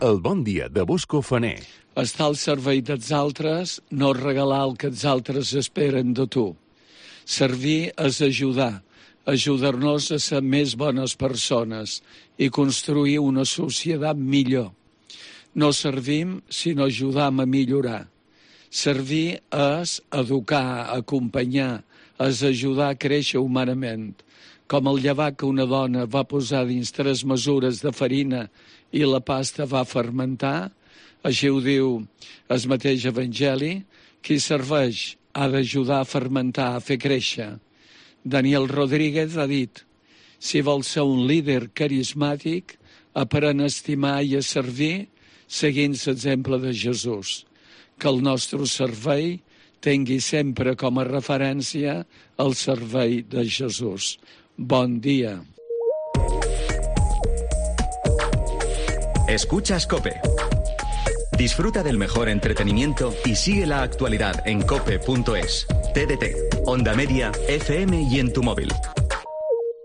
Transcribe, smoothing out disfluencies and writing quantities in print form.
El bon dia de Bosco Faner. Estar al servei dels altres, no regalar el que els altres esperen de tu. Servir és ajudar, ajudar-nos a ser més bones persones i construir una societat millor. No servim si no ajudam a millorar. Servir és educar, acompanyar, és ajudar a créixer humanament. Com el llevat que una dona va posar dins 3 mesures de farina i la pasta va fermentar, així ho diu el mateix Evangeli, qui serveix ha d'ajudar a fermentar, a fer créixer. Daniel Rodríguez ha dit, si vols ser un líder carismàtic, aprèn a estimar i a servir seguint l'exemple de Jesús. Que el nostre servei tingui sempre com a referència el servei de Jesús. Bon día. Escuchas COPE. Disfruta del mejor entretenimiento y sigue la actualidad en cope.es, TDT, Onda Media, FM y en tu móvil.